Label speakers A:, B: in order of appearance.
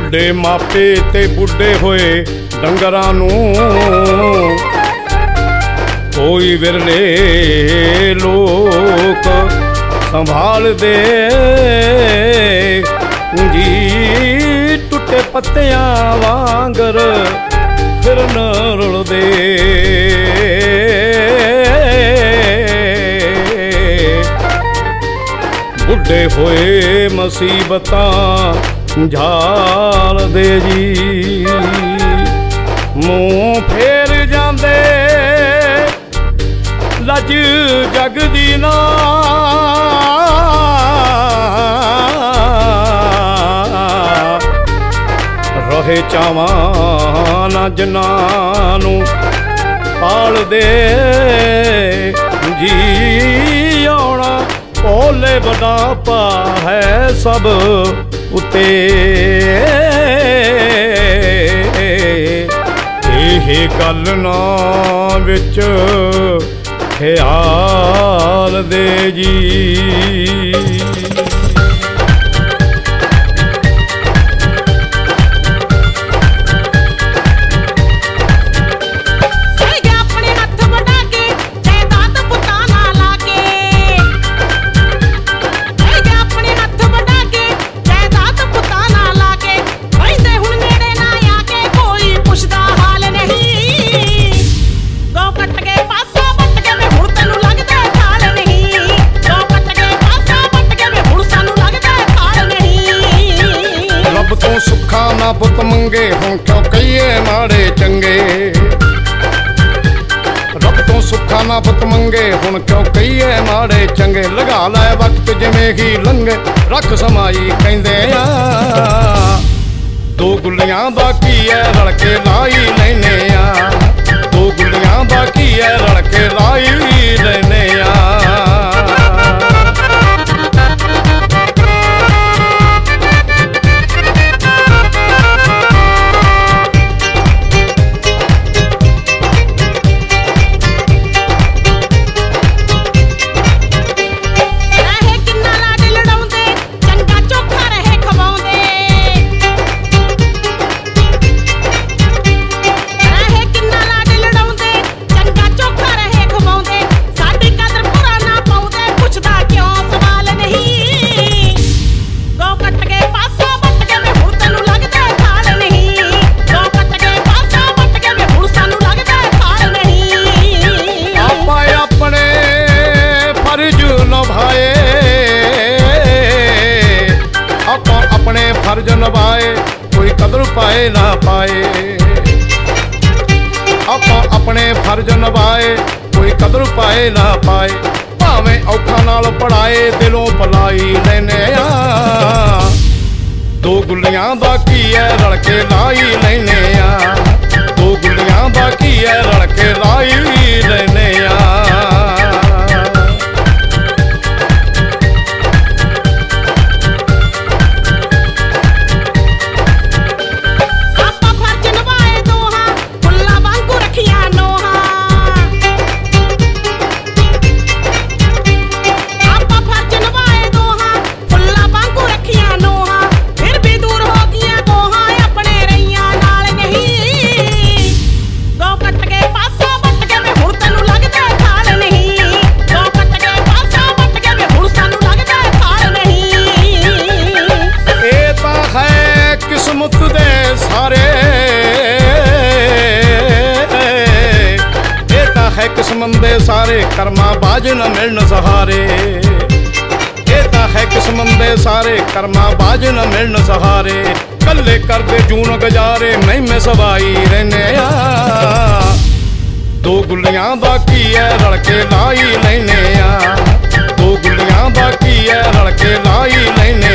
A: ਬੁੱਢੇ ਮਾਪੇ ਤੇ ਬੁੱਢੇ ਹੋਏ ਡੰਗਰਾਂ ਨੂੰ ਕੋਈ ਵਿਰਲੇ ਲੋਕ ਸੰਭਾਲਦੇ ਜੀ ਟੁੱਟੇ ਪੱਤਿਆਂ ਵਾਂਗਰ ਫਿਰਨ ਰੁਲਦੇ ਬੁੱਢੇ ਹੋਏ ਮੁਸੀਬਤਾਂ ਝਾਲਦੇ ਜੀ ਮੂੰਹ ਫੇਰ ਜਾਂਦੇ ਲੱਜ ਜਗ ਦੀ ਨਾ ਰਹੇ ਚਾਵਾਂ ਨਾ ਜਿਨ੍ਹਾਂ ਨੂੰ ਪਾਲਦੇ ਜੀ ਆਉਣਾ ਭੋਲੇ ਬੁਢਾਪਾ ਹੈ ਸਭ ਉੱਤੇ ਇਹ ਗੱਲ ਨਾ ਵਿੱਚ ਖਿਆਲ ਦੇ ਜੀ ਸੁੱਖਾਂ ਨਾ ਪੁੱਤ ਮੰਗੇ ਹੁਣ ਕਿਉਂ ਕਹੀਏ ਮਾੜੇ ਚੰਗੇ ਰੱਬ ਤੋਂ ਸੁੱਖਾਂ ਨਾ ਪੁੱਤ ਮੰਗੇ ਹੁਣ ਕਿਉਂ ਕਹੀਏ ਮਾੜੇ ਚੰਗੇ ਲਗਾ ਲੈ ਵਕਤ ਜਿਵੇਂ ਹੀ ਲੰਘੇ ਰੱਖ ਸਮਾਈ ਕਹਿੰਦੇ ਆ ਦੋ ਗੁੱਲੀਆਂ ਬਾਕੀ ਐ ਰਲ ਕੇ ਲਾਈ ਲੈਨੇ ਆ ਦੋ ਗੁੱਲੀਆਂ ਬਾਕੀ ਐ ਰਲ ਕੇ ਲਾਈ ਲੈਨੇ ਆ अपने फर्ज निभाए कोई कदर पाए ना पाए आप अपने फर्ज निभाए कोई कदर पाए ना पाए भावें औखा नाल पढ़ाए दिलों भलाई लेने आ दो गुल्लियां बाकी है रल के लाई लेने आ दो गुल्लियां बाकी है रल के लाई लेने आ किस्मत दे सारे ये ता है किस्मत दे सारे कर्मा बाज न मिलन सहारे ये ता है किस्मत दे सारे कर्मा बाज न मिलन सहारे कल्ले कर दे जून गुजारे मैं सवाई रहने आ दो गुल्लियां बाकी है रल के लाई लेने आ दो गुल्लियां बाकी है रल के लाई लेने